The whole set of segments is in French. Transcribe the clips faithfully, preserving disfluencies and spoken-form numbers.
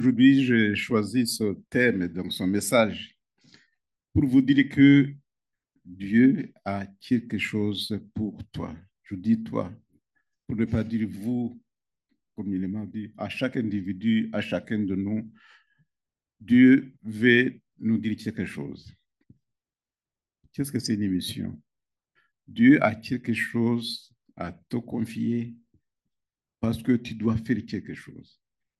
Aujourd'hui, j'ai choisi ce thème, donc son message, pour vous dire que Dieu a quelque chose pour toi. Je dis toi, pour ne pas dire vous, comme il m'a dit, à chaque individu, à chacun de nous, Dieu veut nous dire quelque chose. Qu'est-ce que c'est une émission? Dieu a quelque chose à te confier parce que tu dois faire quelque chose.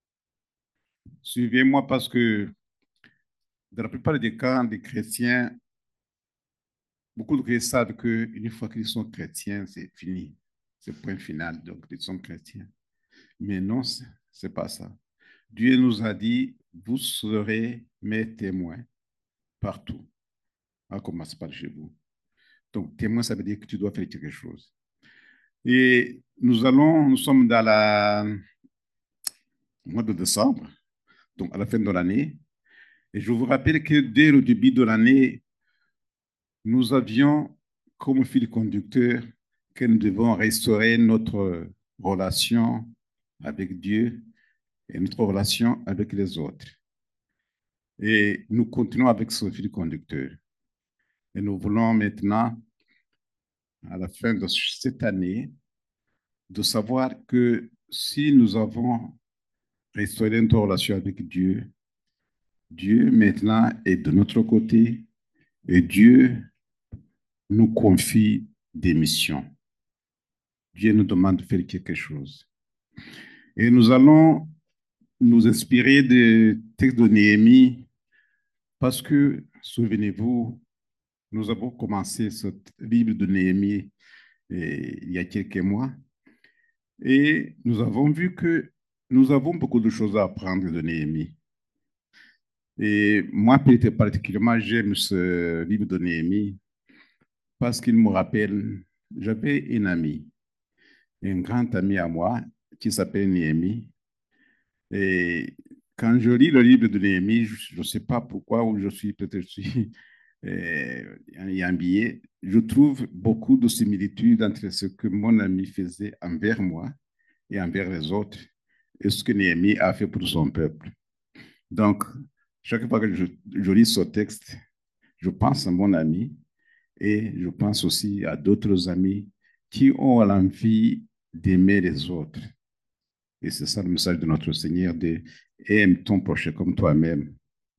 Suivez-moi parce que dans la plupart des cas, des chrétiens, beaucoup de chrétiens savent qu'une fois qu'ils sont chrétiens, c'est fini. C'est le point final, donc ils sont chrétiens. Mais non, c'est n'est pas ça. Dieu nous a dit, vous serez mes témoins partout. On commence par chez vous. Donc, témoin, ça veut dire que tu dois faire quelque chose. Et nous allons, nous sommes dans la mois de décembre, donc à la fin de l'année. Et je vous rappelle que dès le début de l'année, nous avions comme fil conducteur que nous devons restaurer notre relation avec Dieu et notre relation avec les autres. Et nous continuons avec ce fil conducteur. Et nous voulons maintenant, à la fin de cette année, de savoir que si nous avons restauré notre relation avec Dieu, Dieu maintenant est de notre côté et Dieu nous confie des missions. Dieu nous demande de faire quelque chose. Et nous allons nous inspirer des textes de Néhémie parce que, souvenez-vous, nous avons commencé ce livre de Néhémie eh, il y a quelques mois et nous avons vu que nous avons beaucoup de choses à apprendre de Néhémie. Et moi, peut-être particulièrement, j'aime ce livre de Néhémie parce qu'il me rappelle, j'avais une amie, un grand ami à moi qui s'appelle Néhémie. Et quand je lis le livre de Néhémie, je ne sais pas pourquoi, ou je suis peut-être je suis euh, emballé, je trouve beaucoup de similitudes entre ce que mon ami faisait envers moi et envers les autres et ce que Néhémie a fait pour son peuple. Donc, chaque fois que je, je lis ce texte, je pense à mon ami et je pense aussi à d'autres amis qui ont l'envie d'aimer les autres. Et c'est ça le message de notre Seigneur, de aime ton prochain comme toi-même.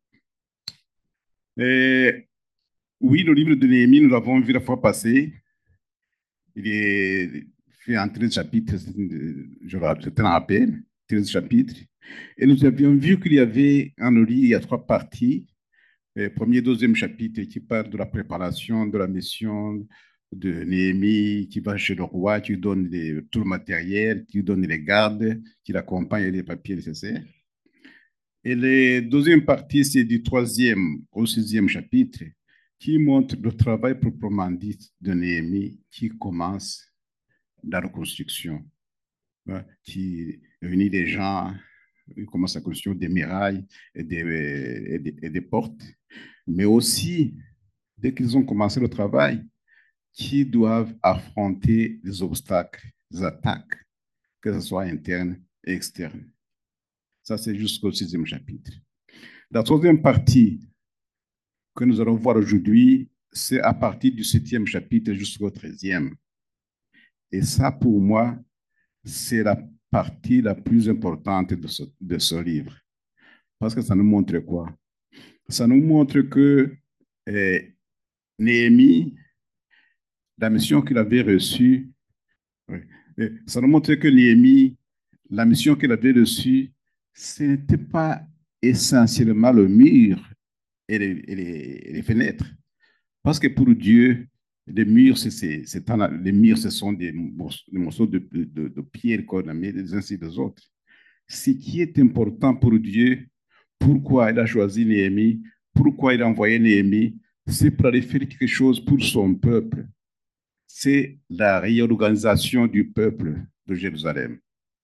Et oui, le livre de Néhémie, nous l'avons vu la fois passée. Il est fait en treize chapitres, je te rappelle, treize chapitres. Et nous avions vu qu'il y avait en livre, il y a trois parties. Le premier, deuxième chapitre qui parle de la préparation de la mission de Néhémie, qui va chez le roi, qui lui donne les, tout le matériel, qui lui donne les gardes, qui l'accompagne et les papiers nécessaires. Et la deuxième partie, c'est du troisième au sixième chapitre, qui montre le travail proprement dit de Néhémie qui commence la reconstruction, hein, qui réunit des gens, il commence la construction des murailles et des, et des, et des portes, mais aussi, dès qu'ils ont commencé le travail, qui doivent affronter les obstacles, les attaques, que ce soit internes et externes. Ça, c'est jusqu'au sixième chapitre. La troisième partie que nous allons voir aujourd'hui, c'est à partir du septième chapitre jusqu'au treizième. Et ça, pour moi, c'est la partie la plus importante de ce, de ce livre. Parce que ça nous montre quoi? Ça nous montre que eh, Néhémie, la mission qu'il avait reçue, ouais, eh, ça nous montre que Néhémie, la mission qu'il avait reçue, ce n'était pas essentiellement le mur et les, et les, et les fenêtres. Parce que pour Dieu, les murs, c'est, c'est, c'est les murs, ce sont des morceaux, des morceaux de, de, de pierre qu'on a mis des uns sur les autres. Ce qui est important pour Dieu, pourquoi il a choisi Néhémie, pourquoi il a envoyé Néhémie, c'est pour aller faire quelque chose pour son peuple. C'est la réorganisation du peuple de Jérusalem.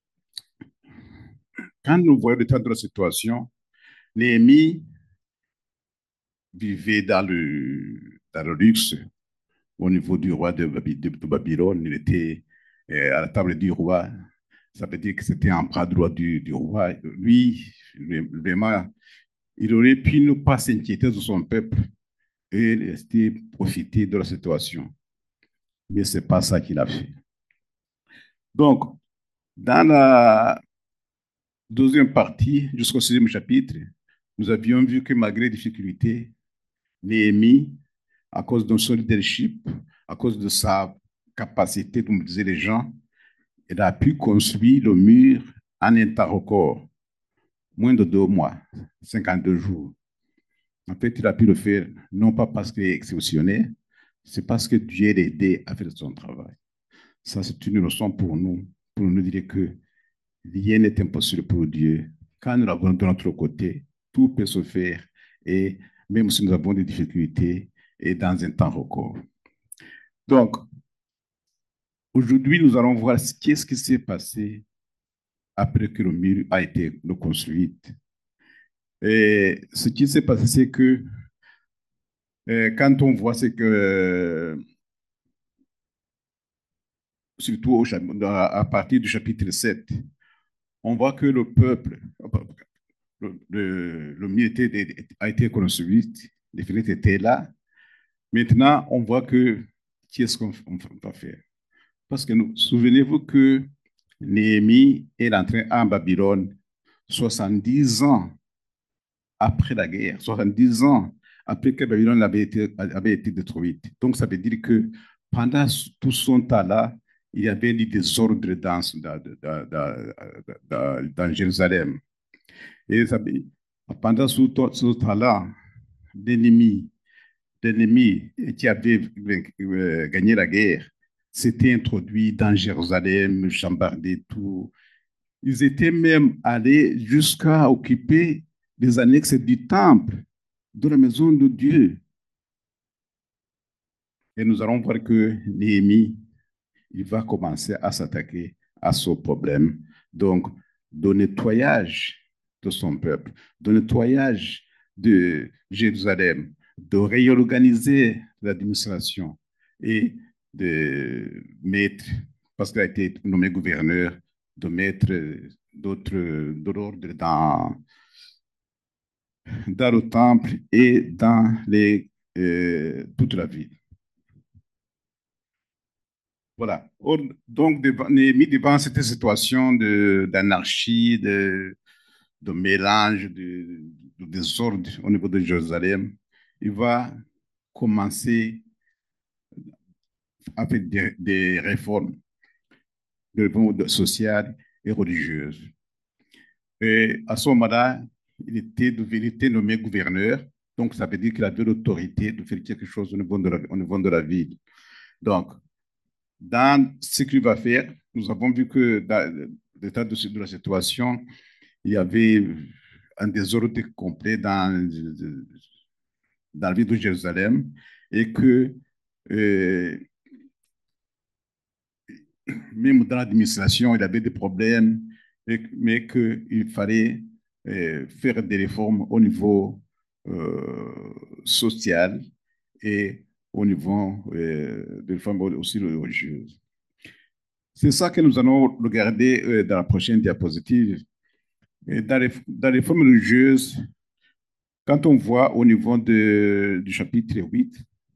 Quand nous voyons l'état de la situation, Néhémie vivait dans le, dans le luxe au niveau du roi de, de, de Babylone. Il était euh, à la table du roi. Ça veut dire que c'était un bras droit du, du roi. Lui, vraiment, il aurait pu ne pas s'inquiéter de son peuple et rester profiter de la situation. Mais ce n'est pas ça qu'il a fait. Donc, dans la deuxième partie, jusqu'au sixième chapitre, nous avions vu que malgré les difficultés, Néhémie, à cause de son leadership, à cause de sa capacité de mobiliser les gens, il a pu construire le mur en un temps record, moins de deux mois, cinquante-deux jours. En fait, il a pu le faire non pas parce qu'il est exceptionnel, c'est parce que Dieu l'a aidé à faire son travail. Ça, c'est une leçon pour nous, pour nous dire que rien n'est impossible pour Dieu. Quand nous l'avons de notre côté, tout peut se faire, et même si nous avons des difficultés, et dans un temps record. Donc, aujourd'hui, nous allons voir ce qu'est-ce qui s'est passé après que le mur a été reconstruit. Et ce qui s'est passé, c'est que euh, quand on voit, c'est que, surtout au, à partir du chapitre sept, on voit que le peuple, le, le, le mur était, a été construit, les fenêtres étaient là. Maintenant, on voit que qu'est-ce qu'on va faire? Parce que souvenez-vous que Néhémie est rentré en Babylone soixante-dix ans après la guerre, soixante-dix ans après que Babylone avait été, avait été détruite. Donc, ça veut dire que pendant tout son temps-là, il y avait des désordres dans, dans, dans, dans, dans Jérusalem. Et ça, pendant ce, ce temps-là, l'ennemi, l'ennemi qui avait gagné la guerre s'était introduit dans Jérusalem, chambardé tout. Ils étaient même allés jusqu'à occuper les annexes du temple, de la maison de Dieu. Et nous allons voir que Néhémie, il va commencer à s'attaquer à ce problème. Donc, de nettoyage de son peuple, de nettoyage de Jérusalem, de réorganiser l'administration et de mettre, parce qu'il a été nommé gouverneur, de mettre d'autres de l'ordre dans, dans le temple et dans les, euh, toute la ville. Voilà. Donc, devant, mis devant cette situation d'anarchie, de, de, mélange, de, de désordre au niveau de Jérusalem, il va commencer à faire des, des réformes, des réformes sociales et religieuses. Et à ce moment-là, il était de vérité nommé gouverneur, donc ça veut dire qu'il avait l'autorité de faire quelque chose au niveau de la, au niveau de la ville. Donc, dans ce qu'il va faire, nous avons vu que dans l'état de, de la situation, il y avait un désordre complet dans, dans la ville de Jérusalem et que euh, même dans l'administration, il avait des problèmes, et, mais qu'il fallait euh, faire des réformes au niveau euh, social et au niveau euh, des réformes aussi religieuses. C'est ça que nous allons regarder euh, dans la prochaine diapositive. Et dans, les, dans les formes religieuses, quand on voit au niveau de, du chapitre huit,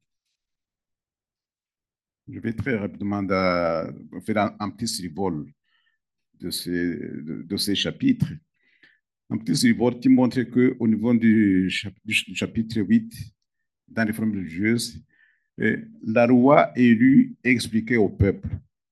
je vais très rapidement da, faire un, un petit survol de ces, de, de ces chapitres. Un petit survol qui montre qu'au niveau du, du chapitre huit, dans les formes religieuses, euh, la loi élue est expliquée au peuple.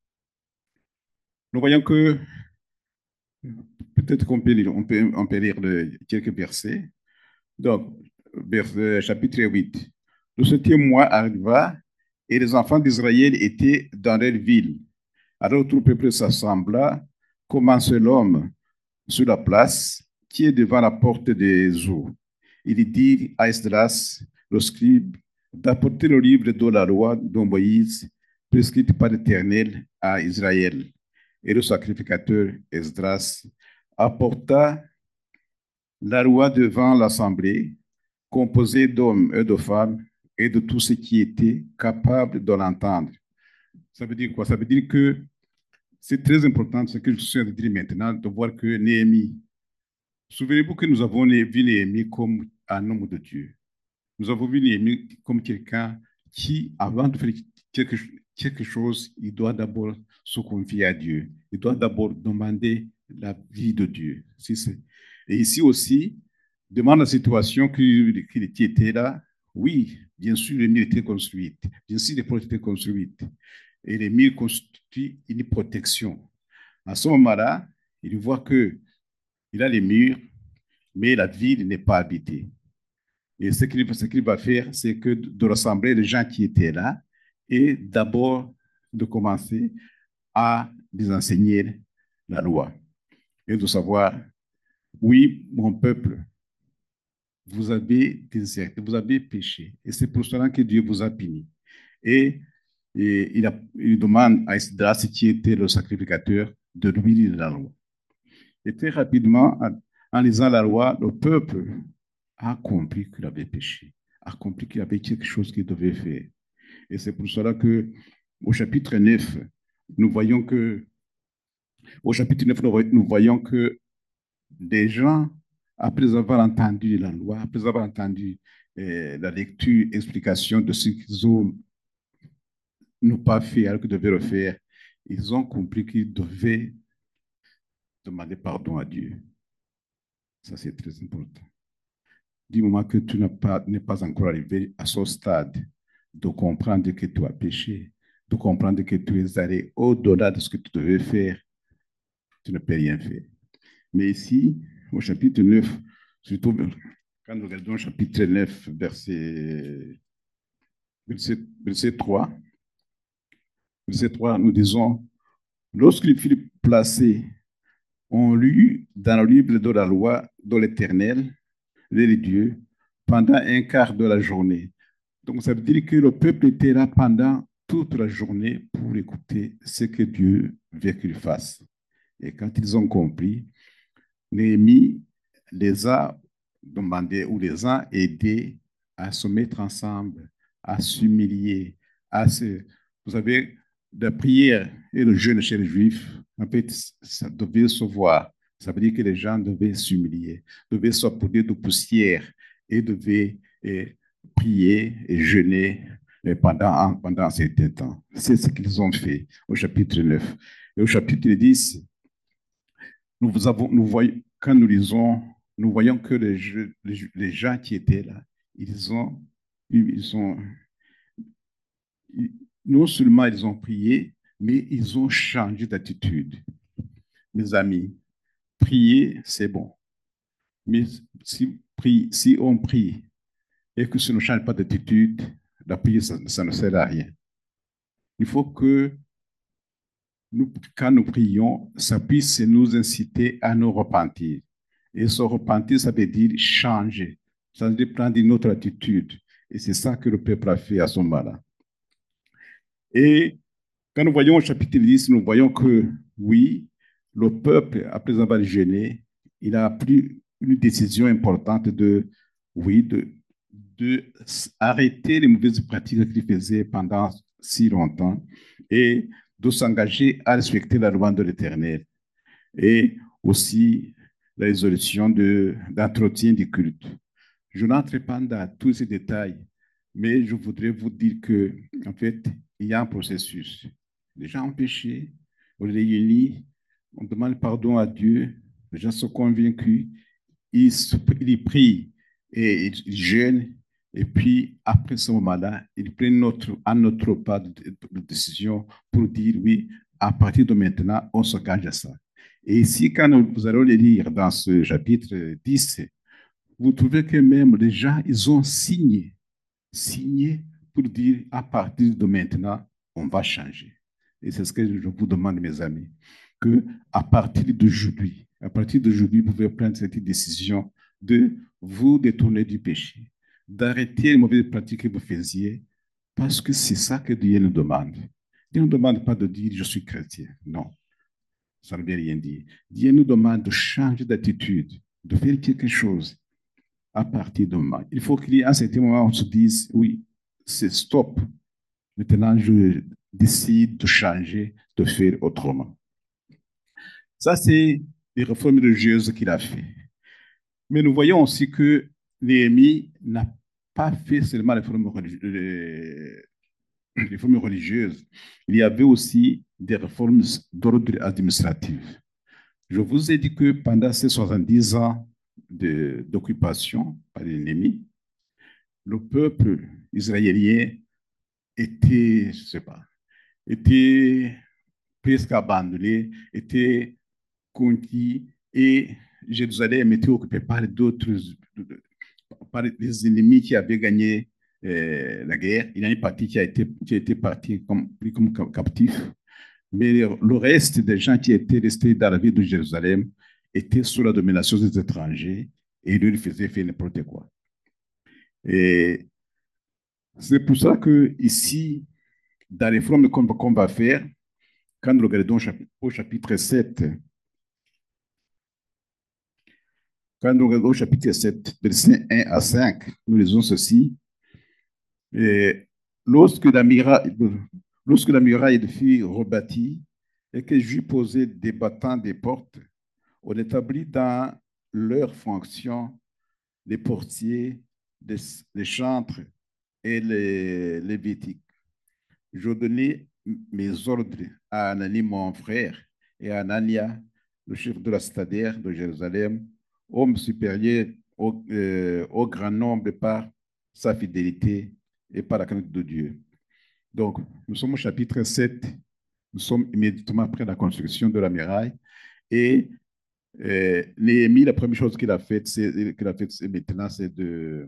Nous voyons que peut-être qu'on peut lire, on peut, on peut lire le, quelques versets. Donc, verset, chapitre huit. Le septième mois arriva et les enfants d'Israël étaient dans leur ville. Alors tout le peuple s'assembla comme un seul homme sur la place qui est devant la porte des eaux. Il dit à Esdras, le scribe, d'apporter le livre de la loi de Moïse, prescrite par l'Éternel à Israël. Et le sacrificateur Esdras apporta la loi devant l'assemblée, composée d'hommes et de femmes, et de tous ceux qui étaient capables de l'entendre. Ça veut dire quoi? Ça veut dire que c'est très important ce que je suis en train de dire maintenant, de voir que Néhémie, souvenez-vous que nous avons vu Néhémie comme un homme de Dieu. Nous avons vu Néhémie comme quelqu'un qui, avant de faire quelque, quelque chose, il doit d'abord se confier à Dieu. Il doit d'abord demander la vie de Dieu. Si c'est... Et ici aussi, devant la situation qu'il qui était là, oui, bien sûr, les murs étaient construits. Bien sûr, les portes étaient construites. Et les murs constituent une protection. À ce moment-là, il voit que il a les murs, mais la ville n'est pas habitée. Et ce qu'il ce qu'il va faire, c'est que de rassembler les gens qui étaient là et d'abord de commencer à les enseigner la loi et de savoir, oui, mon peuple, vous avez déserté, vous avez péché et c'est pour cela que Dieu vous a puni. Et, et il, a, il demande à Esdras, qui était le sacrificateur, de lui lire la loi. Et très rapidement, en lisant la loi, le peuple a compris qu'il avait péché, a compris qu'il y avait quelque chose qu'il devait faire. Et c'est pour cela que au chapitre neuf, nous voyons que au chapitre neuf, nous voyons que des gens, après avoir entendu la loi, après avoir entendu eh, la lecture, explication de ce qu'ils ont n'ont pas fait alors qu'ils devaient le faire, ils ont compris qu'ils devaient demander pardon à Dieu. Ça, c'est très important. Du moment que tu n'es pas, pas encore arrivé à ce stade de comprendre que tu as péché, de comprendre que tu es allé au-delà de ce que tu devais faire, tu ne peux rien faire. Mais ici, au chapitre neuf, surtout quand nous regardons le chapitre neuf, verset, verset, verset trois, verset trois, nous disons, lorsqu'il fut placé, on lut dans le livre de la loi de l'Éternel, les dieux, pendant un quart de la journée. Donc, ça veut dire que le peuple était là pendant toute la journée pour écouter ce que Dieu veut qu'il fasse. Et quand ils ont compris, Néhémie les a demandé ou les a aidés à se mettre ensemble, à s'humilier, à se... Vous savez, la prière et le jeûne chez les Juifs, en fait, ça devait se voir. Ça veut dire que les gens devaient s'humilier, devaient s'appuyer de poussière et devaient et, prier et jeûner pendant, pendant un certain temps. C'est ce qu'ils ont fait au chapitre neuf. Et au chapitre dix, nous, avons, nous voyons, quand nous lisons, nous voyons que les, les, les gens qui étaient là, ils ont, ils ont, non seulement ils ont prié, mais ils ont changé d'attitude. Mes amis, prier, c'est bon. Mais si, si on prie et que ça ne change pas d'attitude, la prière, ça, ça ne sert à rien. Il faut que nous, quand nous prions, ça puisse nous inciter à nous repentir. Et se repentir, ça veut dire changer. Ça veut dire prendre une autre attitude. Et c'est ça que le peuple a fait à ce moment-là. Et quand nous voyons au chapitre dix, nous voyons que, oui, le peuple, après avoir gêné, il a pris une décision importante de, oui, de, de arrêter les mauvaises pratiques qu'il faisait pendant si longtemps et de s'engager à respecter la loi de l'Éternel et aussi la résolution d'entretien du culte. Je n'entre pas dans tous ces détails, mais je voudrais vous dire que, en fait, il y a un processus. Les gens ont péché, on les réunit, on demande pardon à Dieu, les gens sont convaincus, ils, ils prient et ils, ils jeûnent, et puis après ce moment-là, ils prennent notre, à notre pas de, de, de décision pour dire oui, à partir de maintenant, on s'engage à ça. Et ici, quand nous, vous allez le lire dans ce chapitre dix, vous trouvez que même les gens, ils ont signé, signé pour dire à partir de maintenant, on va changer. Et c'est ce que je vous demande, mes amis, que à partir d'aujourd'hui, à partir d'aujourd'hui, vous pouvez prendre cette décision de vous détourner du péché, d'arrêter les mauvaises pratiques que vous faisiez, parce que c'est ça que Dieu nous demande. Dieu ne nous demande pas de dire je suis chrétien. Non, ça ne veut rien dire. Dieu nous demande de changer d'attitude, de faire quelque chose à partir de maintenant. Il faut qu'il y ait un certain moment où on se dise oui, c'est stop. Maintenant, je décide de changer, de faire autrement. Ça, c'est les réformes religieuses qu'il a fait. Mais nous voyons aussi que Néhémie n'a pas fait seulement les réformes, religi- les réformes religieuses. Il y avait aussi des réformes d'ordre administratif. Je vous ai dit que pendant ces soixante-dix ans de- d'occupation par l'ennemi, le peuple israélien était, je sais pas, était presque abandonné, était conquis et Jérusalem était occupée par d'autres, par les ennemis qui avaient gagné euh, la guerre. Il y a une partie qui a été, qui a été partie comme, pris comme captif, mais le reste des gens qui étaient restés dans la ville de Jérusalem étaient sous la domination des étrangers et ils lui faisaient faire n'importe quoi. Et c'est pour ça que ici, dans les formes qu'on qu'on va faire, quand nous regardons au chapitre sept, quand nous regardons au chapitre sept, versets un à cinq, nous lisons ceci. Et lorsque la muraille, lorsque la muraille fut rebâtie et que j'eus posé des battants des portes, on établit dans leurs fonctions les portiers, les, les chantres et les lévitiques. Je donnais mes ordres à Anani, mon frère, et à Anania, le chef de la citadelle de Jérusalem, homme supérieur au, euh, au grand nombre par sa fidélité et par la crainte de Dieu. Donc, nous sommes au chapitre sept, nous sommes immédiatement après la construction de la muraille, et euh, Néhémie, la première chose qu'il a faite, c'est qu'il a fait maintenant, c'est de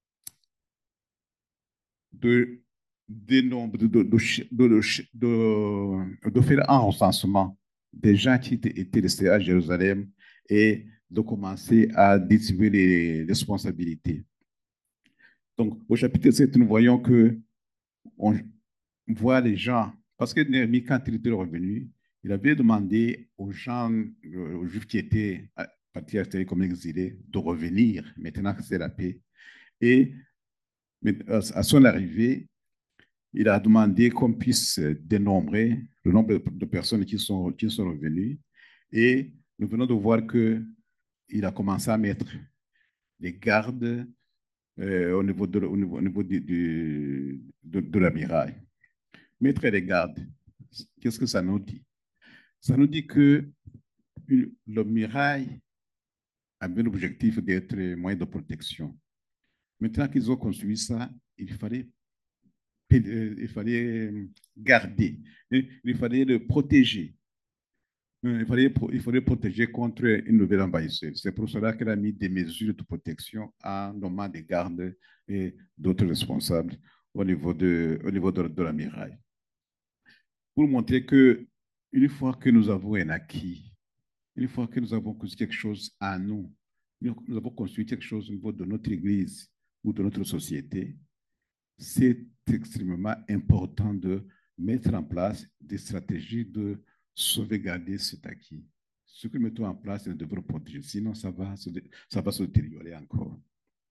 de, des nombres, de, de, de, de, de faire un recensement des gens qui étaient restés à Jérusalem et de commencer à distribuer les responsabilités. Donc, au chapitre sept, nous voyons que on voit les gens, parce que Néhémie, quand il était revenu, il avait demandé aux gens, aux Juifs qui étaient partis installés comme exilés, de revenir maintenant que c'est la paix. Et à son arrivée, il a demandé qu'on puisse dénombrer le nombre de personnes qui sont, qui sont revenues. Et nous venons de voir qu'il a commencé à mettre les gardes euh, au niveau de, au niveau, au niveau du, du, de, de la muraille. Mettre les gardes, qu'est-ce que ça nous dit? Ça nous dit que le muraille avait l'objectif d'être moyen de protection. Maintenant qu'ils ont construit ça, il fallait il fallait garder, il fallait le protéger. Il fallait, il fallait protéger contre une nouvelle envahisseur. C'est pour cela qu'elle a mis des mesures de protection en nommant des gardes et d'autres responsables au niveau de, au niveau de, de la muraille. Pour montrer que une fois que nous avons un acquis, une fois que nous avons construit quelque chose à nous, nous avons construit quelque chose au niveau de notre église ou de notre société, c'est extrêmement important de mettre en place des stratégies de sauvegarder cet acquis. Ce que nous mettons en place, nous devons protéger, sinon ça va se, ça va se détériorer encore.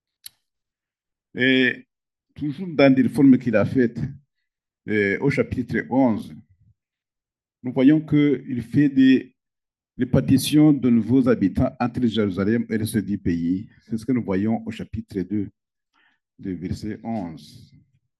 Et toujours dans des réformes qu'il a faites, euh, au chapitre onze, nous voyons qu'il fait des répartitions de nouveaux habitants entre Jérusalem et les dix pays. C'est ce que nous voyons au chapitre deux, de verset onze.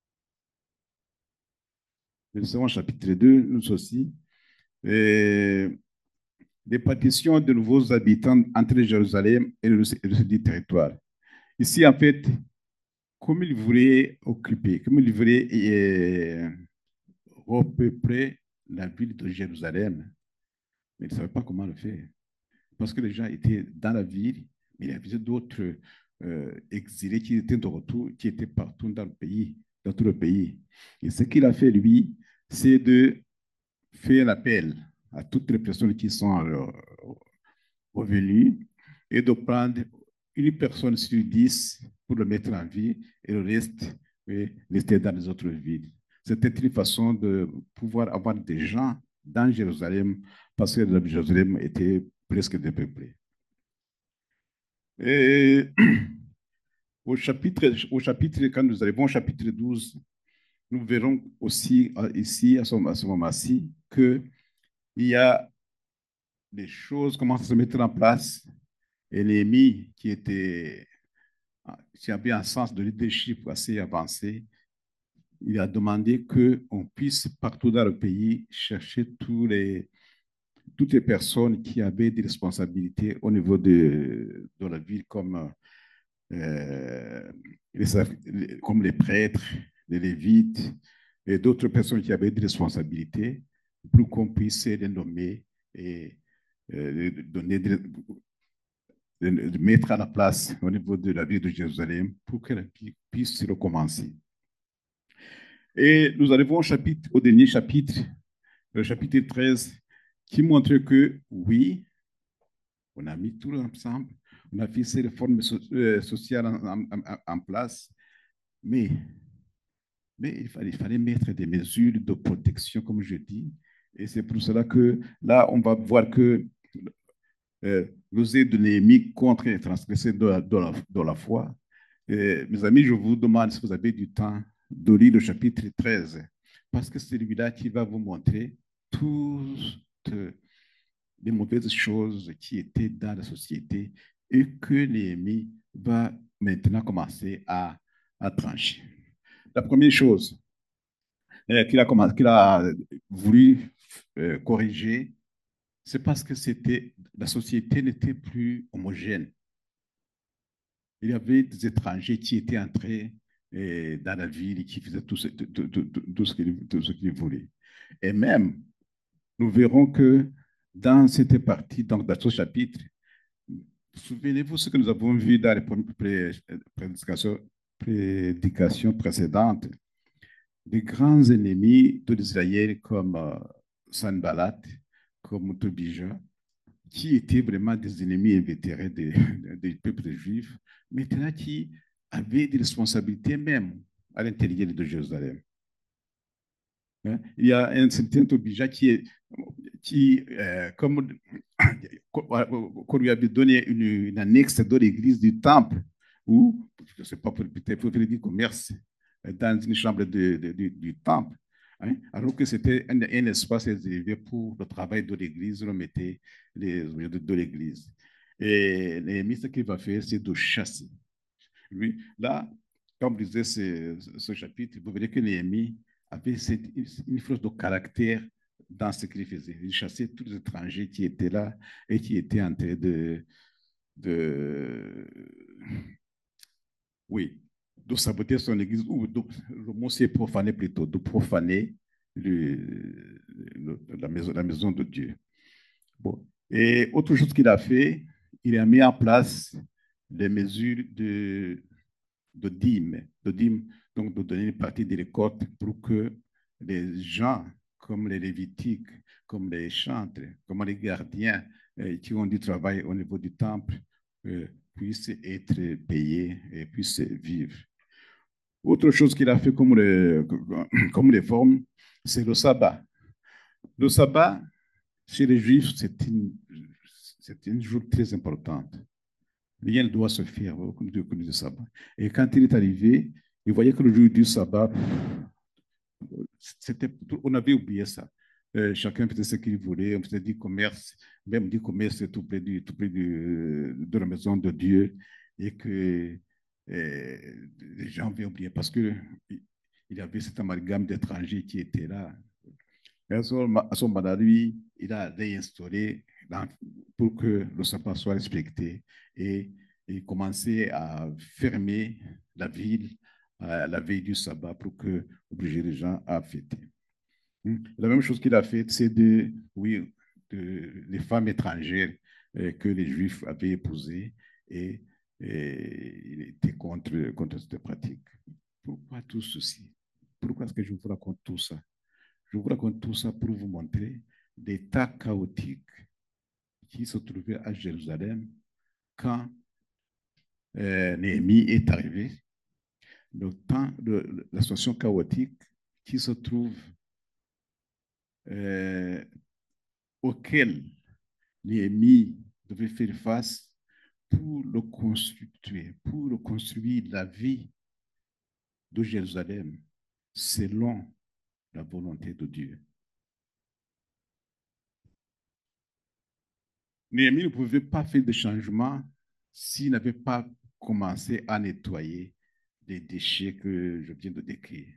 Verset onze, chapitre deux, nous aussi. Et des partitions de nouveaux habitants entre Jérusalem et le, le dit territoire. Ici, en fait, comme il voulait occuper, comme il voulait euh, repeupler la ville de Jérusalem, mais il ne savait pas comment le faire. Parce que les gens étaient dans la ville, mais il y avait d'autres euh, exilés qui étaient de retour, qui étaient partout dans le pays, dans tout le pays. Et ce qu'il a fait, lui, c'est de faire un appel à toutes les personnes qui sont euh, revenu et de prendre une personne sur dix pour le mettre en vie et le reste et rester dans les autres villes. C'était une façon de pouvoir avoir des gens dans Jérusalem parce que Jérusalem était presque dépeuplé. Et au chapitre, au chapitre, quand nous arrivons au chapitre douze, nous verrons aussi ici, à ce, à ce moment-ci, qu'il y a les choses commencent à se mettre en place. Et Néhémie, qui était, qui avait un sens de leadership assez avancé, il a demandé qu'on puisse partout dans le pays chercher tous les, toutes les personnes qui avaient des responsabilités au niveau de, de la ville, comme, euh, les, comme les prêtres, les lévites et d'autres personnes qui avaient des responsabilités, pour qu'on puisse les nommer et euh, donner des, de mettre à la place au niveau de la ville de Jérusalem pour qu'elle puisse recommencer. Et nous arrivons au, chapitre, au dernier chapitre, le chapitre treize, qui montre que oui, on a mis tout ensemble, on a fixé les formes so euh, sociales en, en, en, place, mais, mais il, fallait, il fallait mettre des mesures de protection, comme je dis. Et c'est pour cela que là, on va voir que euh, l'osée de Néhémie contre les transgresseurs de la, de la, de la foi. Et, mes amis, je vous demande si vous avez du temps de lire le chapitre treize, parce que c'est celui-là qui va vous montrer toutes les mauvaises choses qui étaient dans la société et que Néhémie va maintenant commencer à, à trancher. La première chose euh, qu'il a, qu'il a voulu euh, corriger, c'est parce que c'était, la société n'était plus homogène. Il y avait des étrangers qui étaient entrés eh, dans la ville et qui faisaient tout ce, tout, tout, tout, tout ce qu'ils voulaient. Et même, nous verrons que dans cette partie, donc dans ce chapitre, souvenez-vous ce que nous avons vu dans les premières prédications, prédications précédentes, des grands ennemis de l'Israël comme euh, Sanballat, comme Tobija, qui étaient vraiment des ennemis invétérés des, des peuples juifs, maintenant qui avaient des responsabilités même à l'intérieur de Jérusalem. Hein? Il y a un certain Tobija qui, est, qui euh, comme qu'on lui avait donné une, une annexe de l'église du temple, ou, je ne sais pas, peut-être pour faire du commerce, dans une chambre de, de, de, du temple. Hein? Alors que c'était un, un, espace réservé pour le travail de l'église, on mettait les objets de, de l'église. Et Néhémie, ce qu'il va faire, c'est de chasser. Lui, là, comme disait ce, ce chapitre, vous verrez que Néhémie avait cette, une force de caractère dans ce qu'il faisait. Il chassait tous les étrangers qui étaient là et qui étaient en train de, de oui, de saboter son église, ou de, le mot c'est profaner plutôt, de profaner le, le, la, maison, la maison de Dieu. Bon. Et autre chose qu'il a fait, il a mis en place des mesures de, de dîmes, de dîmes, donc de donner une partie des récoltes pour que les gens, comme les lévitiques, comme les chantres, comme les gardiens euh, qui ont du travail au niveau du temple, euh, puissent être payés et puissent vivre. Autre chose qu'il a fait comme, les, comme réforme, c'est le sabbat. Le sabbat, chez les Juifs, c'est une, c'est une jour très importante. Rien ne doit se faire au cours du sabbat. Et quand il est arrivé, il voyait que le jour du sabbat, c'était, on avait oublié ça. Euh, chacun faisait ce qu'il voulait, on faisait du commerce, même du commerce tout près, du, tout près du, de la maison de Dieu, et que euh, les gens avaient oublié parce que il y avait cet amalgame d'étrangers qui étaient là. Et à son, à son moment, lui, il a réinstauré dans, pour que le sabbat soit respecté et, et commencer à fermer la ville à la veille du sabbat pour que obliger les gens à fêter. La même chose qu'il a fait, c'est de, oui, de, les femmes étrangères euh, que les Juifs avaient épousées et, et il était contre, contre cette pratique. Pourquoi tout ceci? Pourquoi est-ce que je vous raconte tout ça? Je vous raconte tout ça pour vous montrer l'état chaotique qui se trouvait à Jérusalem quand euh, Néhémie est arrivé, le temps de la situation chaotique qui se trouve euh, auquel Néhémie devait faire face pour le construire, pour reconstruire la vie de Jérusalem selon la volonté de Dieu. Néhémie ne pouvait pas faire de changement s'il n'avait pas commencé à nettoyer les déchets que je viens de décrire.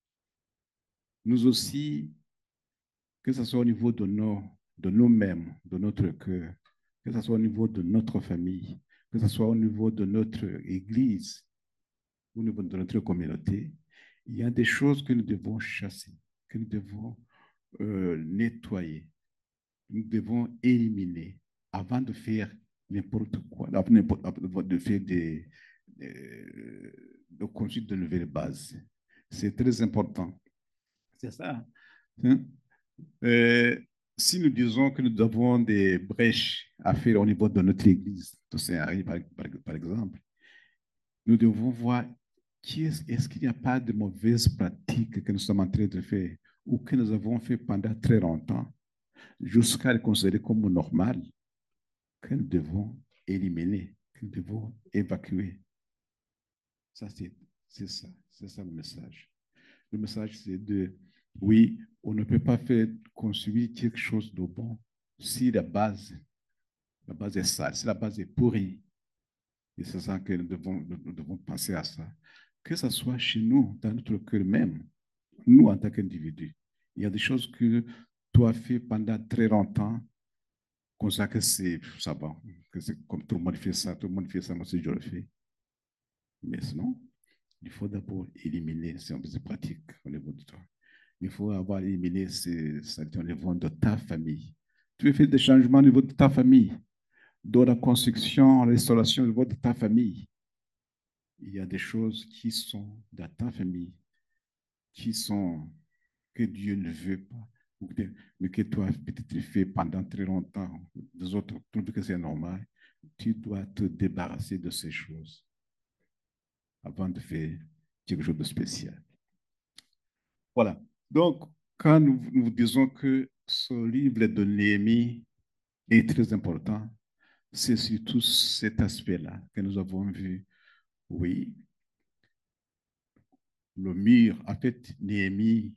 Nous aussi, que ce soit au niveau de nos, de nous-mêmes, de notre cœur, que ce soit au niveau de notre famille, que ce soit au niveau de notre église, au niveau de notre communauté, il y a des choses que nous devons chasser, que nous devons euh, nettoyer, nous devons éliminer avant de faire n'importe quoi, de faire des, des- de construire de nouvelles bases. C'est très important. C'est ça. Hein? Euh, si nous disons que nous avons des brèches à faire au niveau de notre église, de Saint-Henri, par, par, par exemple, nous devons voir qui est, est-ce qu'il n'y a pas de mauvaises pratiques que nous sommes en train de faire ou que nous avons fait pendant très longtemps jusqu'à les considérer comme normal, que nous devons éliminer, que nous devons évacuer. Ça, c'est, c'est ça. C'est ça le message. Le message, c'est de, oui, on ne peut pas faire construire quelque chose de bon si la base, la base est sale, si la base est pourrie. Et c'est ça que nous devons, nous devons penser à ça. Que ce soit chez nous, dans notre cœur même, nous en tant qu'individus. Il y a des choses que tu as fait pendant très longtemps, comme ça que c'est, ça va, que c'est comme tout le monde fait ça, tout le monde fait ça, moi aussi je le fais. Mais sinon, il faut d'abord éliminer ces mauvaises pratiques au niveau de toi. Il faut avoir éliminé ces, ça au niveau de ta famille. Tu veux faire des changements au niveau de ta famille, dans la construction, la restauration au niveau de ta famille. Il y a des choses qui sont dans ta famille, qui sont que Dieu ne veut pas, mais que toi, peut-être, fait pendant très longtemps. Les autres trouvent que c'est normal. Tu dois te débarrasser de ces choses avant de faire quelque chose de spécial. Voilà. Donc, quand nous, nous disons que ce livre de Néhémie est très important, c'est surtout cet aspect-là que nous avons vu. Oui, le mur, en fait, Néhémie,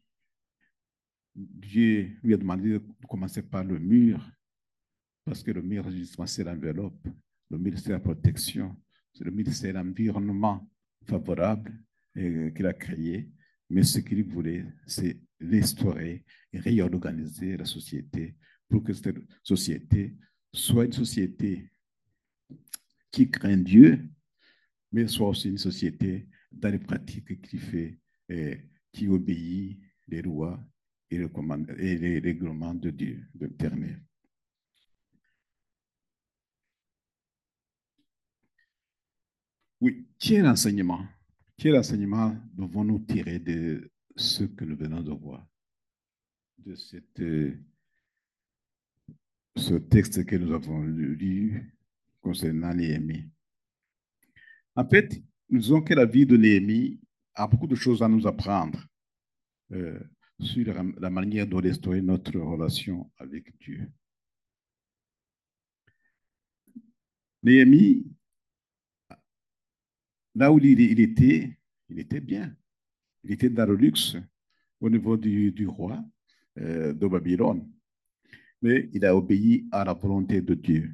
Dieu lui a demandé de commencer par le mur, parce que le mur, justement, c'est l'enveloppe. Le mur, c'est la protection. Le mur, c'est l'environnement favorable euh, qu'il a créé. Mais ce qu'il voulait, c'est restaurer et réorganiser la société pour que cette société soit une société qui craint Dieu, mais soit aussi une société dans les pratiques qui fait, euh, qui obéit les lois et les, et les règlements de Dieu, de l'Éternel. Oui, quel enseignement, quel enseignement devons-nous tirer de ce que nous venons de voir, de cette, euh, ce texte que nous avons lu concernant Néhémie? En fait, nous disons que la vie de Néhémie a beaucoup de choses à nous apprendre euh, sur la, la manière de restaurer notre relation avec Dieu. Néhémie, là où il, il était, il était bien. Il était dans le luxe au niveau du, du roi euh, de Babylone. Mais il a obéi à la volonté de Dieu.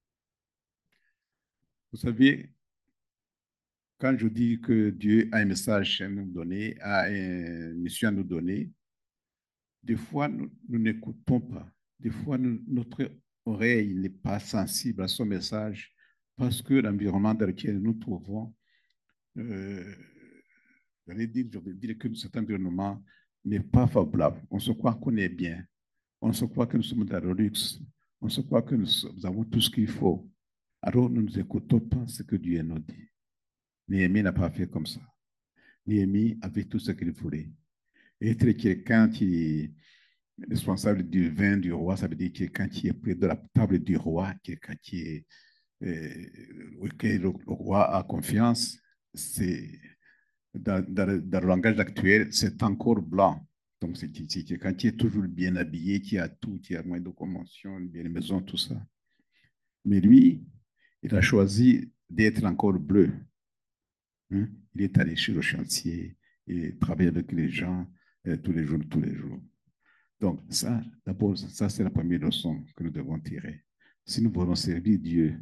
Vous savez, quand je dis que Dieu a un message à nous donner, a une mission à nous donner, des fois, nous, nous n'écoutons pas. Des fois, nous, notre oreille n'est pas sensible à son message parce que l'environnement dans lequel nous nous trouvons, euh, je dire, je vais dire que cet environnement n'est pas favorable. On se croit qu'on est bien. On se croit que nous sommes dans le luxe. On se croit que nous, nous avons tout ce qu'il faut. Alors, nous ne nous écoutons pas ce que Dieu nous dit. Néhémie n'a pas fait comme ça. Néhémie avait tout ce qu'il voulait. Être quelqu'un qui est responsable du vin du roi, ça veut dire quelqu'un qui est près de la table du roi, quelqu'un qui est, euh, auquel le, le roi a confiance. C'est, dans, dans, dans le langage actuel, c'est encore blanc. Donc, c'est quelqu'un qui est toujours bien habillé, qui a tout, qui a moins de conventions, bien maison, tout ça. Mais lui, il a choisi d'être encore bleu. Hein? Il est allé sur le chantier, il travaille avec les gens euh, tous les jours, tous les jours. Donc, ça, d'abord, ça, c'est la première leçon que nous devons tirer. Si nous voulons servir Dieu,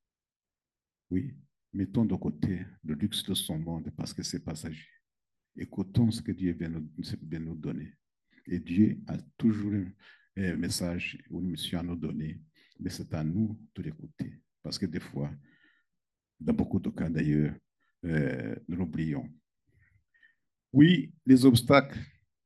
oui, mettons de côté le luxe de son monde parce que c'est passager. Écoutons ce que Dieu vient nous, vient nous donner. Et Dieu a toujours un message ou une mission à nous donner, mais c'est à nous de l'écouter. Parce que des fois, dans beaucoup de cas d'ailleurs, euh, nous l'oublions. Oui, les obstacles.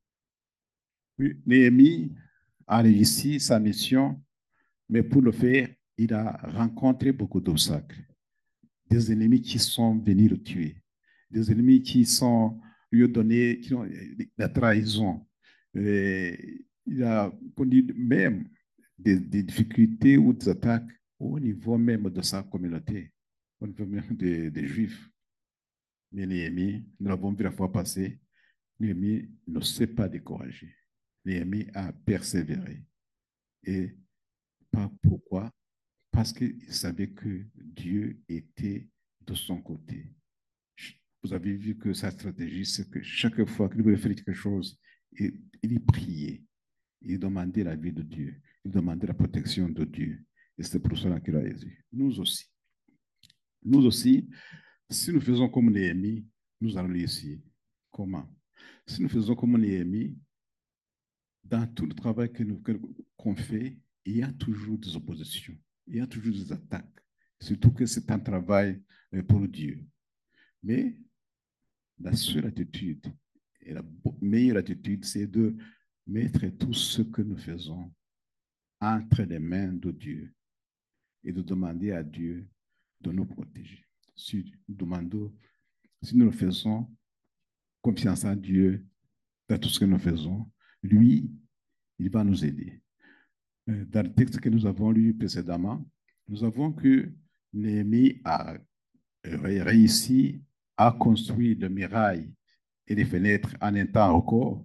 Oui, Néhémie a réussi sa mission, mais pour le faire, il a rencontré beaucoup d'obstacles. Des ennemis qui sont venus le tuer, des ennemis qui sont lui donné qui ont, la trahison. Et il a connu même des, des, difficultés ou des attaques au niveau même de sa communauté, au niveau même des, des Juifs. Mais Néhémie, nous l'avons vu la fois passée, Néhémie ne s'est pas découragé. Néhémie a persévéré. Et pas pourquoi? Parce qu'il savait que Dieu était de son côté. Vous avez vu que sa stratégie, c'est que chaque fois qu'il voulait faire quelque chose, il, il y priait. Il demandait la vie de Dieu. Il demandait la protection de Dieu. Et c'est pour cela qu'il a réussi. Nous aussi. Nous aussi, si nous faisons comme Néhémie, nous allons réussir. Comment? Si nous faisons comme Néhémie, dans tout le travail que nous, qu'on fait, il y a toujours des oppositions. Il y a toujours des attaques. Surtout que c'est un travail pour Dieu. Mais la seule attitude et la meilleure attitude, c'est de mettre tout ce que nous faisons entre les mains de Dieu et de demander à Dieu de nous protéger. Si nous demandons, si nous le faisons, confiance en Dieu dans tout ce que nous faisons, lui, il va nous aider. Dans le texte que nous avons lu précédemment, nous avons que Néhémie a réussi à construire le muraille et les fenêtres en un temps record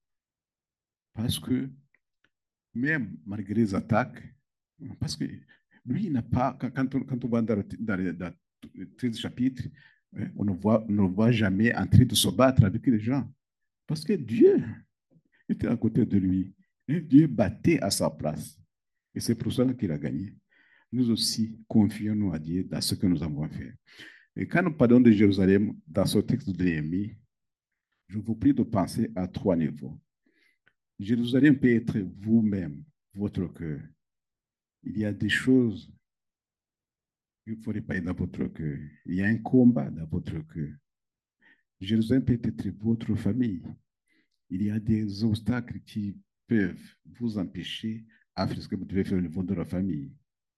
parce que même malgré les attaques, parce que lui, il n'a pas, quand on, quand on va dans le, dans le, dans le treize chapitre, on ne voit, on ne voit jamais en train de se battre avec les gens. Parce que Dieu était à côté de lui. Et Dieu battait à sa place. Et c'est pour cela qu'il a gagné. Nous aussi, confions-nous à Dieu dans ce que nous avons fait. Et quand nous parlons de Jérusalem, dans ce texte de Néhémie, je vous prie de penser à trois niveaux. Jérusalem peut être vous-même, votre cœur. Il y a des choses qu'il ne faudrait pas dans votre cœur. Il y a un combat dans votre cœur. Jérusalem peut être votre famille. Il y a des obstacles qui peuvent vous empêcher à faire ce que vous devez faire au niveau de la famille.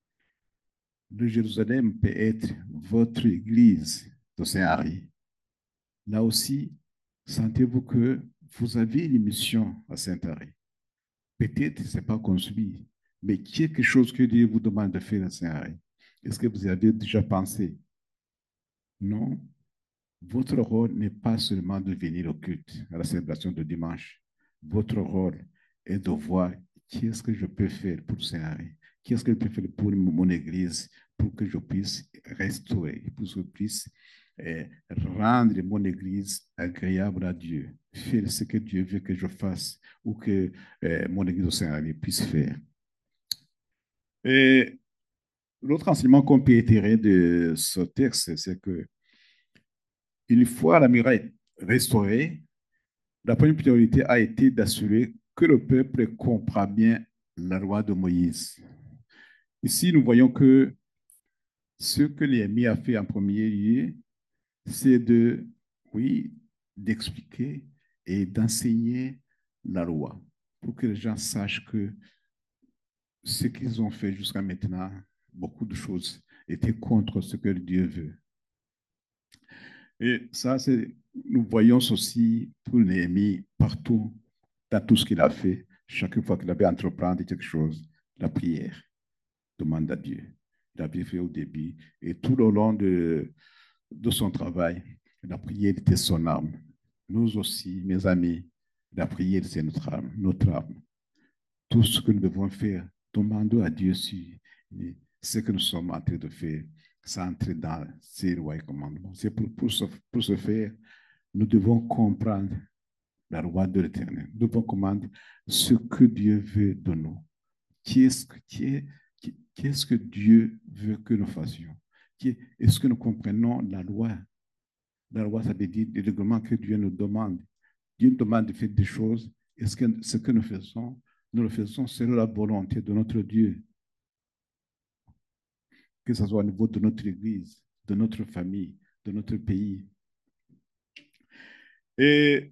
Le Jérusalem peut être votre église de Saint-Henri. Là aussi, sentez-vous que vous avez une mission à Saint-Henri. Peut-être ce n'est pas construit, mais quelque chose que Dieu vous demande de faire à Saint-Henri. Est-ce que vous y avez déjà pensé? Non. Votre rôle n'est pas seulement de venir au culte, à la célébration de dimanche. Votre rôle est de voir qu'est-ce que je peux faire pour Saint-Henri, qu'est-ce que je peux faire pour mon église, pour que je puisse restaurer, pour que je puisse eh, rendre mon église agréable à Dieu, faire ce que Dieu veut que je fasse ou que eh, mon église de Saint-Henri puisse faire. Et l'autre enseignement qu'on peut tirer de ce texte, c'est que une fois la muraille restaurée, la première priorité a été d'assurer que le peuple comprend bien la loi de Moïse. Ici, nous voyons que ce que Néhémie a fait en premier lieu, c'est de, oui, d'expliquer et d'enseigner la loi pour que les gens sachent que ce qu'ils ont fait jusqu'à maintenant, beaucoup de choses étaient contre ce que Dieu veut. Et ça, c'est, nous voyons ceci pour Néhémie partout, dans tout ce qu'il a fait. Chaque fois qu'il avait entreprendre quelque chose, la prière, demande à Dieu. Il avait fait au début et tout au long de, de son travail, la prière était son arme. Nous aussi, mes amis, la prière, c'est notre arme, notre arme. Tout ce que nous devons faire, demandons à Dieu si ce que nous sommes en train de faire, ça entre dans ses lois et commandements. C'est pour, pour, ce, pour ce faire, nous devons comprendre la loi de l'Éternel. Nous devons comprendre ce que Dieu veut de nous. Qui est, qui est Qu'est-ce que Dieu veut que nous fassions? Est-ce que nous comprenons la loi? La loi, ça veut dire le règlement que Dieu nous demande. Dieu nous demande de faire des choses. Est-ce que ce que nous faisons, nous le faisons selon la volonté de notre Dieu? Que ce soit au niveau de notre Église, de notre famille, de notre pays. Et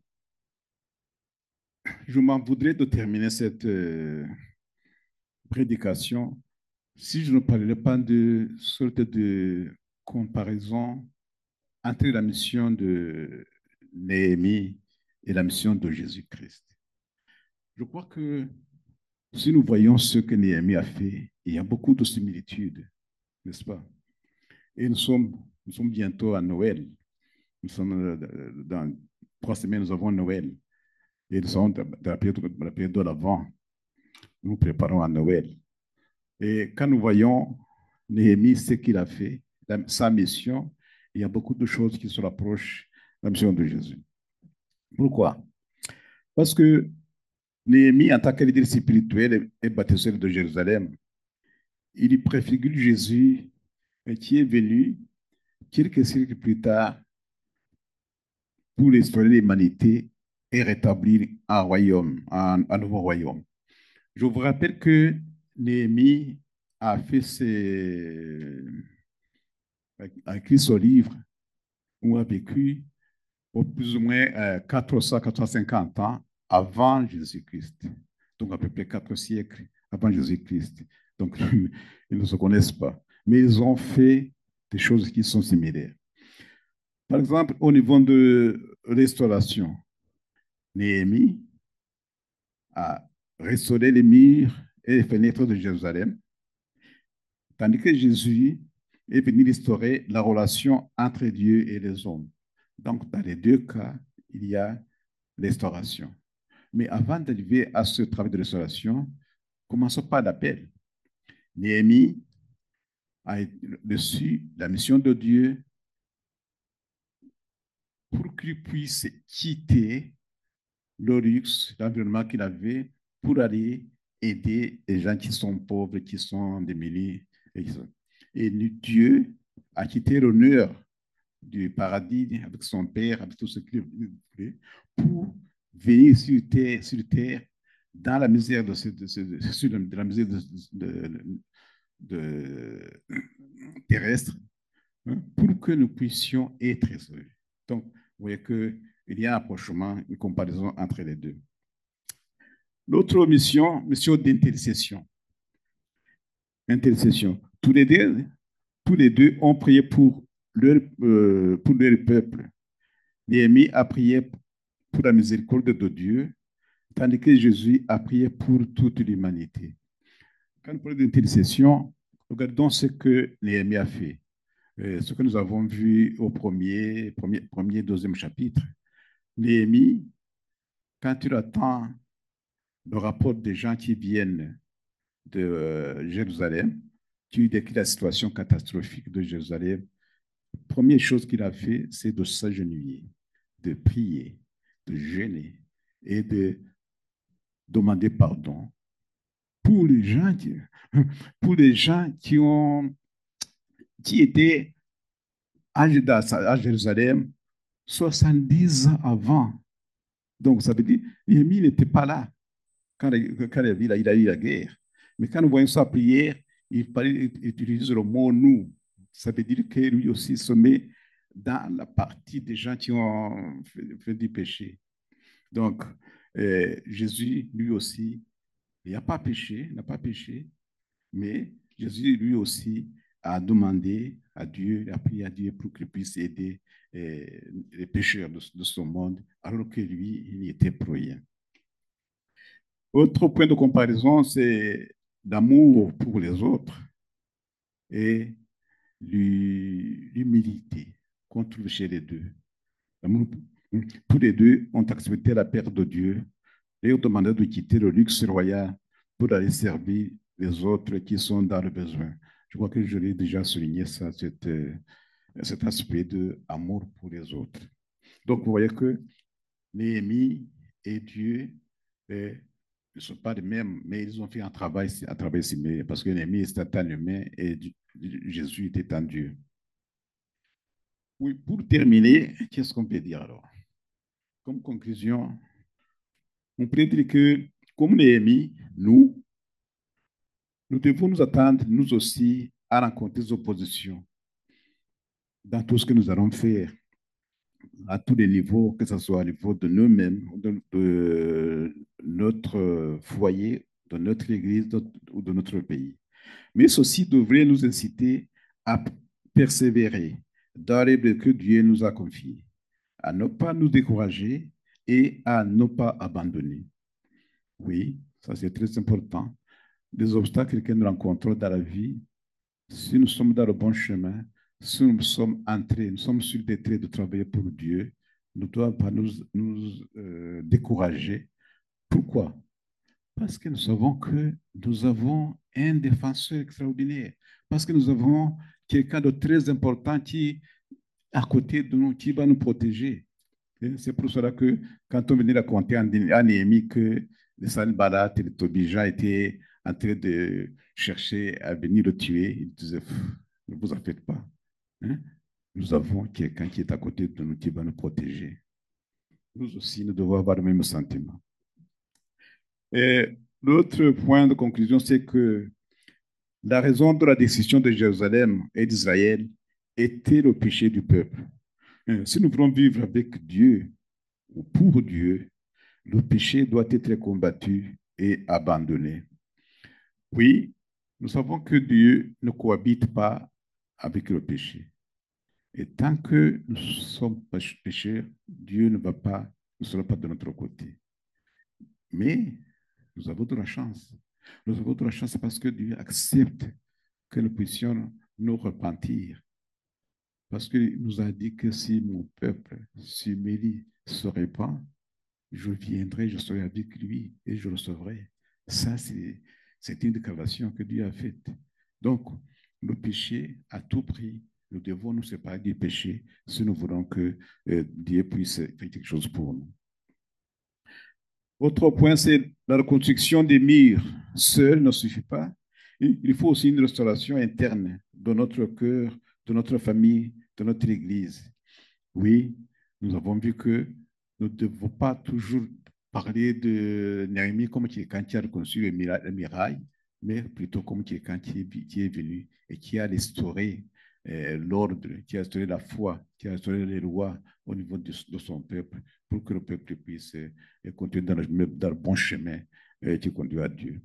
je m'en voudrais de terminer cette euh, prédication si je ne parlerais pas de sorte de comparaison entre la mission de Néhémie et la mission de Jésus-Christ. Je crois que si nous voyons ce que Néhémie a fait, il y a beaucoup de similitudes, n'est-ce pas? Et nous sommes, nous sommes bientôt à Noël. Nous sommes dans trois semaines, nous avons Noël. Et nous sommes dans la période, dans la période de l'Avent. Nous nous préparons à Noël. Et quand nous voyons Néhémie, ce qu'il a fait, sa mission, il y a beaucoup de choses qui se rapprochent de la mission de Jésus. Pourquoi? Parce que Néhémie, en tant que leader spirituel et bâtisseur de Jérusalem, il y préfigure Jésus qui est venu quelques siècles plus tard pour restaurer l'humanité et rétablir un royaume, un, un nouveau royaume. Je vous rappelle que Néhémie a fait ses, a écrit son livre ou a vécu au plus ou moins euh, quatre cents à quatre cent cinquante ans avant Jésus-Christ. Donc à peu près quatre siècles avant Jésus-Christ. Donc ils ne se connaissent pas. Mais ils ont fait des choses qui sont similaires. Par exemple, au niveau de restauration, Néhémie a restauré les murs et les fenêtres de Jérusalem, tandis que Jésus est venu restaurer la relation entre Dieu et les hommes. Donc, dans les deux cas, il y a restauration. Mais avant d'arriver à ce travail de restauration, commençons par l'appel. Néhémie a reçu la mission de Dieu pour qu'il puisse quitter le luxe, l'environnement qu'il avait pour aller aider les gens qui sont pauvres, qui sont démunis. Et Dieu a quitté l'honneur du paradis avec son Père, avec tout ce qu'il voulait, pour venir sur terre, sur terre dans la misère de, ce, de, ce, de, de la misère de, de, de, terrestre, hein, pour que nous puissions être sauvés. Donc, vous voyez qu'il y a un approchement, une comparaison entre les deux. L'autre mission, mission d'intercession. Intercession. Tous les deux, tous les deux ont prié pour leur, euh, pour leur peuple. Néhémie a prié pour la miséricorde de Dieu, tandis que Jésus a prié pour toute l'humanité. Quand nous parlons d'intercession, regardons ce que Néhémie a fait. Euh, ce que nous avons vu au premier, premier, premier deuxième chapitre. Néhémie, quand il attend le rapport des gens qui viennent de euh, Jérusalem, qui décrit la situation catastrophique de Jérusalem, la première chose qu'il a fait, c'est de s'agenouiller, de prier, de jeûner et de demander pardon pour les gens qui, pour les gens qui, ont, qui étaient à Jérusalem soixante-dix ans avant. Donc, ça veut dire Néhémie n'était pas là quand, quand il, a, il a eu la guerre. Mais quand nous voyons sa prière, il, il, il utilise le mot nous. Ça veut dire que lui aussi se met dans la partie des gens qui ont fait, fait du péché. Donc, euh, Jésus, lui aussi, il n'a pas péché, n'a pas péché, mais Jésus, lui aussi, a demandé à Dieu, a prié à Dieu pour qu'il puisse aider euh, les pécheurs de, de son monde, alors que lui, il y était pour rien. Autre point de comparaison, c'est l'amour pour les autres et l'humilité qu'on trouve chez les deux. Tous les deux ont accepté la perte de Dieu et ont demandé de quitter le luxe royal pour aller servir les autres qui sont dans le besoin. Je crois que je l'ai déjà souligné ça, cet, cet aspect de amour pour les autres. Donc, vous voyez que Néhémie et Dieu et ne sont pas les mêmes, mais ils ont fait un travail, un travail similaire parce que l'ennemi était en humain et Jésus était en Dieu. Oui, pour terminer, qu'est-ce qu'on peut dire alors? Comme conclusion, on peut dire que, comme Néhémie, nous, nous devons nous attendre, nous aussi, à rencontrer des oppositions dans tout ce que nous allons faire, à tous les niveaux, que ce soit au niveau de nous-mêmes, de, de notre foyer, de notre église de, ou de notre pays. Mais ceci devrait nous inciter à persévérer dans les que Dieu nous a confiés, à ne pas nous décourager et à ne pas abandonner. Oui, ça c'est très important. Des obstacles que nous rencontrons dans la vie, si nous sommes dans le bon chemin, si nous sommes entrés, nous sommes sur des traits de travailler pour Dieu, nous ne devons pas nous, nous euh, décourager. Pourquoi? Parce que nous savons que nous avons un défenseur extraordinaire. Parce que nous avons quelqu'un de très important qui, à côté de nous, qui va nous protéger. C'est pour cela que quand on venait raconter à Néhémie que les Sanballat et les Tobija étaient en train de chercher à venir le tuer, il disait, ne vous en faites pas. Hein? Nous avons quelqu'un qui est à côté de nous qui va nous protéger. Nous aussi, nous devons avoir le même sentiment. Et l'autre point de conclusion, c'est que la raison de la décision de Jérusalem et d'Israël était le péché du peuple. Si nous voulons vivre avec Dieu ou pour Dieu, le péché doit être combattu et abandonné. Oui, nous savons que Dieu ne cohabite pas avec le péché. Et tant que nous sommes pécheurs, Dieu ne va pas, ne sera pas de notre côté. Mais nous avons de la chance. Nous avons de la chance parce que Dieu accepte que nous puissions nous repentir. Parce qu'il nous a dit que si mon peuple s'humilie, se répand, je viendrai, je serai avec lui et je le sauverai. Ça, c'est, c'est une déclaration que Dieu a faite. Donc, le péché, à tout prix, nous devons nous séparer du péché si nous voulons que euh, Dieu puisse faire quelque chose pour nous. Autre point, c'est la reconstruction des murs. Seul ne suffit pas. Il faut aussi une restauration interne de notre cœur, de notre famille, de notre Église. Oui, nous avons vu que nous ne devons pas toujours parler de Néhémie comme quelqu'un qui a reconstruit le mirail, mais plutôt comme quelqu'un qui est, qui est venu et qui a restauré euh, l'ordre, qui a restauré la foi, qui a restauré les lois au niveau de, de son peuple, pour que le peuple puisse euh, continuer dans le, dans le bon chemin euh, qui conduit à Dieu.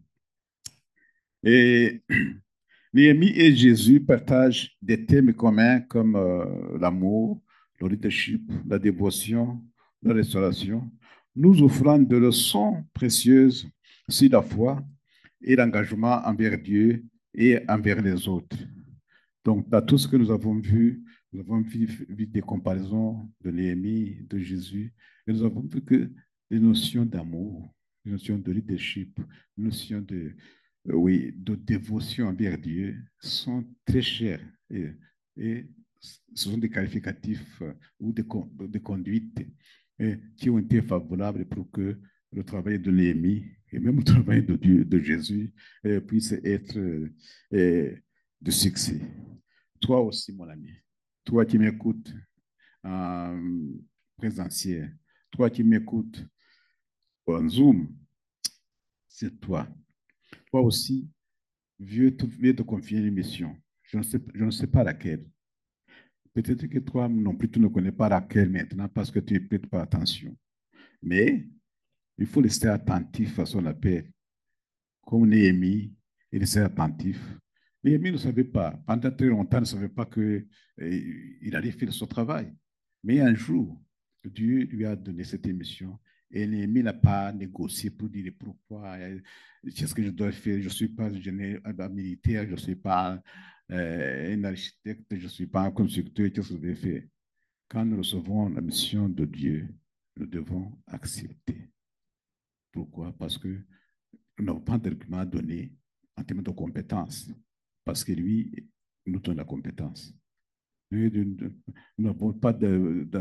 Et Néhémie et Jésus partagent des thèmes communs comme euh, l'amour, le leadership, la dévotion, la restauration, nous offrant des leçons précieuses sur la foi et l'engagement envers Dieu et envers les autres. Donc, dans tout ce que nous avons vu, nous avons vu, vu des comparaisons de Néhémie, de Jésus, et nous avons vu que les notions d'amour, les notions de leadership, les notions de, euh, oui, de dévotion envers Dieu sont très chères. Et, et ce sont des qualificatifs euh, ou des, des conduites et, qui ont été favorables pour que le travail de Néhémie et même le travail de Dieu, de Jésus, euh, puisse être euh, de succès. Toi aussi, mon ami, toi qui m'écoutes en présentiel, toi qui m'écoutes en Zoom, c'est toi. Toi aussi, Dieu te, Dieu te confier une mission. Je ne sais, je ne sais pas laquelle. Peut-être que toi non plus, tu ne connais pas laquelle maintenant parce que tu ne prêtes pas attention. Mais il faut rester attentif à son appel. Comme Néhémie, il restait attentif. Néhémie ne savait pas, pendant très longtemps, il ne savait pas qu'il eh, allait faire son travail. Mais un jour, Dieu lui a donné cette émission et Néhémie n'a pas négocié pour dire pourquoi, qu'est-ce que je dois faire. Je ne suis pas un militaire, je ne suis pas euh, un architecte, je ne suis pas un constructeur, qu'est-ce que je dois faire? Quand nous recevons la mission de Dieu, nous devons accepter. Pourquoi? Parce que nous n'avons pas d'argument à donner en termes de compétences, parce que lui nous donne la compétence. Nous n'avons pas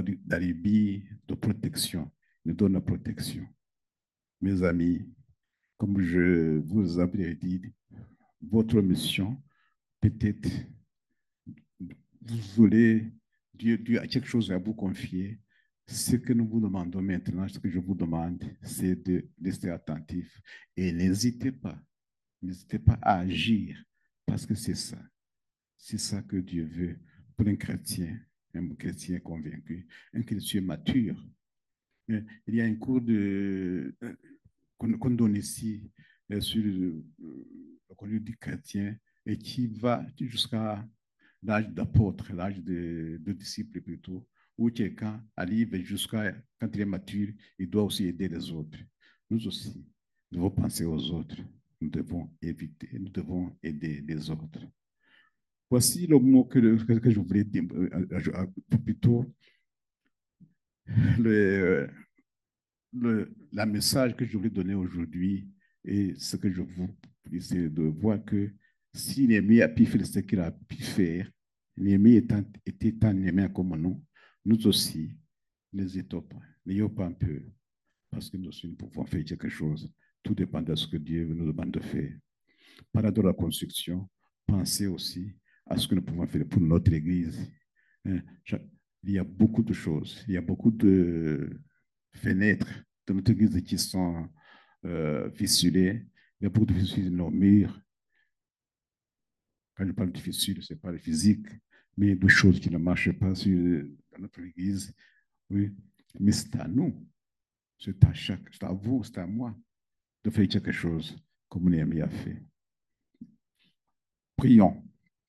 d'alibi de, de protection, il nous donne la protection. Mes amis, Comme je vous avais dit, votre mission, peut-être, vous voulez, Dieu, Dieu a quelque chose à vous confier. Ce que nous vous demandons maintenant, ce que je vous demande, c'est de rester attentif et n'hésitez pas, n'hésitez pas à agir parce que c'est ça, c'est ça que Dieu veut pour un chrétien, un chrétien convaincu, un chrétien mature. Il y a un cours de, qu'on qu'on donne ici euh, sur le, le conduite du chrétien et qui va jusqu'à l'âge d'apôtre, l'âge de, de disciple plutôt, où quelqu'un arrive jusqu'à quand il est mature, il doit aussi aider les autres. Nous aussi, nous devons penser aux autres. Nous devons éviter, nous devons aider les autres. Voici le mot que, que, que je voulais dire, euh, euh, plutôt le, le la message que je voulais donner aujourd'hui et ce que je vous c'est de voir que si Néhémie a pu faire ce qu'il a pu faire, Néhémie étant, était tant aimé comme nous, nous aussi, n'hésitons pas, n'ayons pas un peu, parce que nous aussi nous pouvons faire quelque chose. Tout dépend de ce que Dieu nous demande de faire. Par de la construction, pensez aussi à ce que nous pouvons faire pour notre Église. Hein, il y a beaucoup de choses, il y a beaucoup de fenêtres de notre Église qui sont euh, fissurées, il y a beaucoup de fissures dans nos murs. Quand je parle de fissures, ce n'est pas le physique, mais de choses qui ne marchent pas sur, dans notre Église. Oui, mais c'est à nous, c'est à chaque, c'est à vous, c'est à moi de faire quelque chose comme Néhémie a fait. Prions.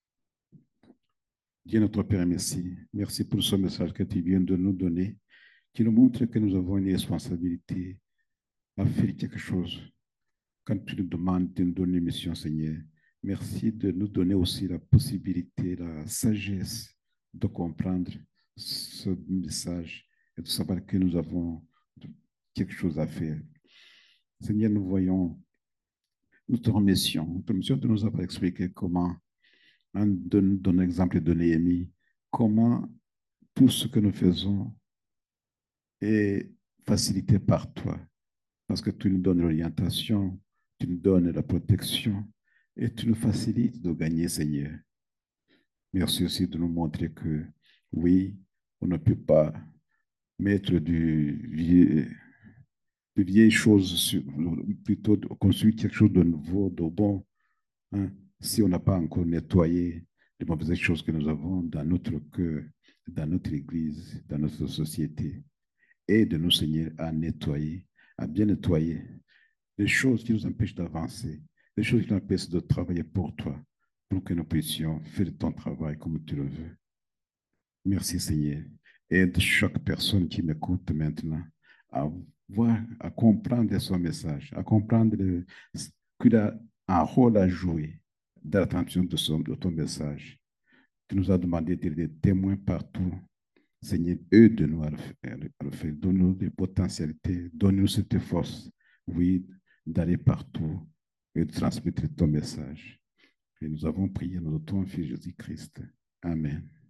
Dieu notre Père, merci. Merci pour ce message que tu viens de nous donner, qui nous montre que nous avons une responsabilité à faire quelque chose. Quand tu nous demandes de nous donner une mission, Seigneur, merci de nous donner aussi la possibilité, la sagesse de comprendre ce message et de savoir que nous avons quelque chose à faire. Seigneur, nous voyons, nous te remercions. Nous te remercions de nous avoir expliqué comment, en donnant l'exemple de Néhémie, comment tout ce que nous faisons est facilité par toi, parce que tu nous donnes l'orientation, tu nous donnes la protection et tu nous facilites de gagner, Seigneur. Merci aussi de nous montrer que, oui, on ne peut pas mettre du vieux, de vieilles choses, sur, plutôt de construire quelque chose de nouveau, de bon, hein, si on n'a pas encore nettoyé les mauvaises choses que nous avons dans notre cœur, dans notre Église, dans notre société. Aide-nous, Seigneur, à nettoyer, à bien nettoyer les choses qui nous empêchent d'avancer, les choses qui nous empêchent de travailler pour toi, pour que nous puissions faire ton travail comme tu le veux. Merci, Seigneur. Aide chaque personne qui m'écoute maintenant à voir, à comprendre son message, à comprendre qu'il a un rôle à jouer dans l'attention de, son, de ton message. Tu nous as demandé d'être des témoins partout. Seigneur, aide-nous à le faire. À le faire. Donne-nous des potentialités, donne-nous cette force, oui, d'aller partout et de transmettre ton message. Et nous avons prié dans ton Fils Jésus-Christ. Amen.